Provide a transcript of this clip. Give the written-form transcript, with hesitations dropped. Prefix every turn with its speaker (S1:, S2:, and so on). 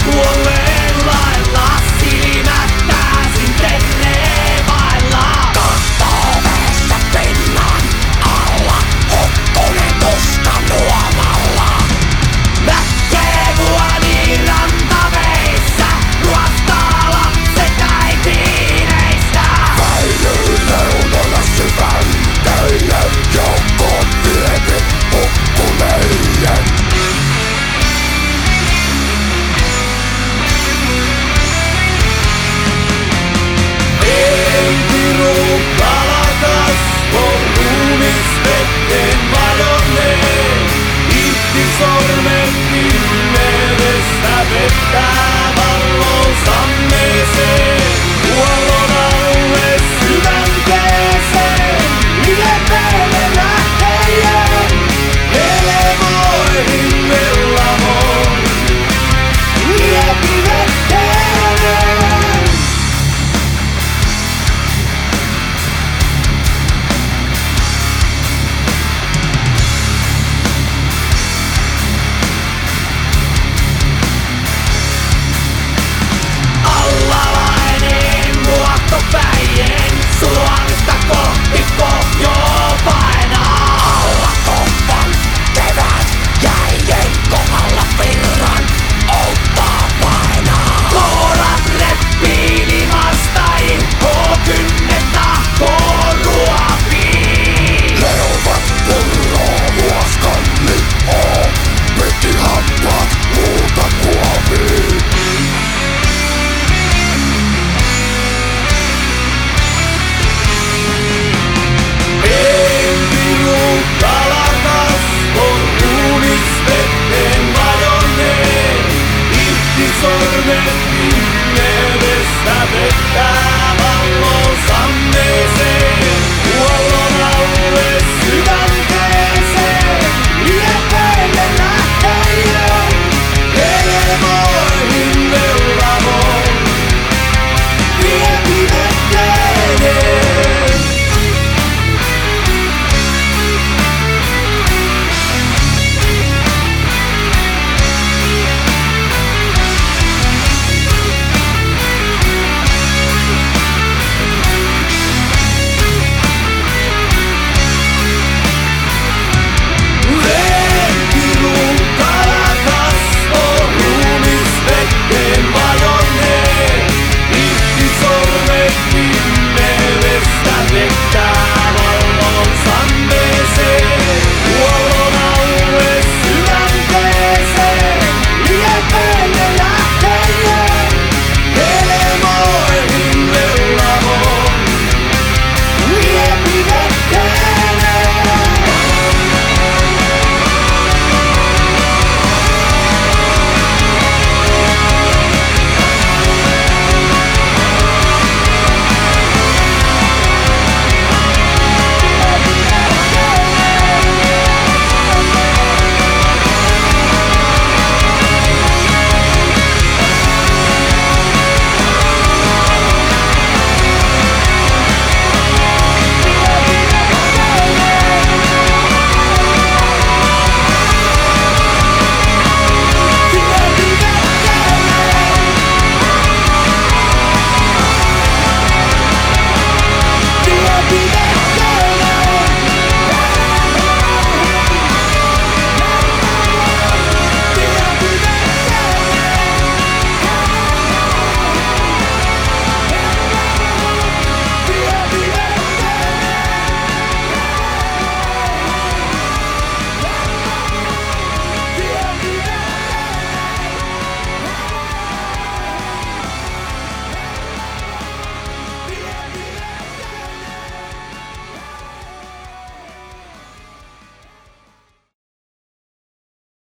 S1: Kuolleen lailla silmät täysin terree vailla.
S2: Kahtovessa pinnan alla, hukkunen musta nuomalla.
S1: Näkee vuoni rantaveissä, ruostaa lapset äitiineistä.
S2: Väilyy reunalla syvänteille, joukkoon viety hukkuneiden.
S1: Piru kalakas, on ruumis veteen vajonneen. Ihtisormen pimeydessä vettää vallon sammeeseen. Kuollon alle sydänteeseen, ylepeille lähtejen. Elevoihin mellamoon, liepi vetteen. Päijien suorista kohti pohjoa painaa.
S2: Alla koppan kevät jäiden kohdalla virran outtaa painaa.
S1: Koorat reppii ilmasta inhoa, kynnet tahkoo ruopii.
S2: Leuvat purroo huoskan lippoo, pyttihampat muuta kuopii.
S1: Sormen pimeydessä vetää